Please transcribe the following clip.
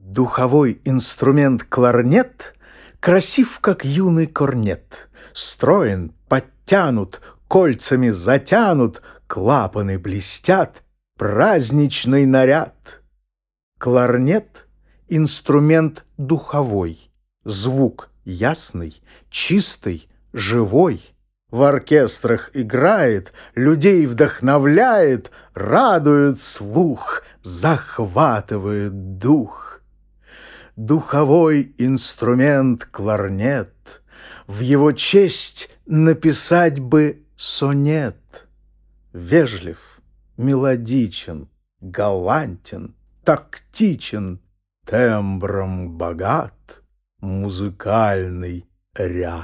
Духовой инструмент кларнет красив, как юный корнет, строен, подтянут, кольцами затянут, клапаны блестят, праздничный наряд. Кларнет — инструмент духовой, звук ясный, чистый, живой. В оркестрах играет, людей вдохновляет, радует слух, захватывает дух. Духовой инструмент кларнет, в его честь написать бы сонет. Вежлив, мелодичен, галантен, тактичен, тембром богат музыкальный ряд.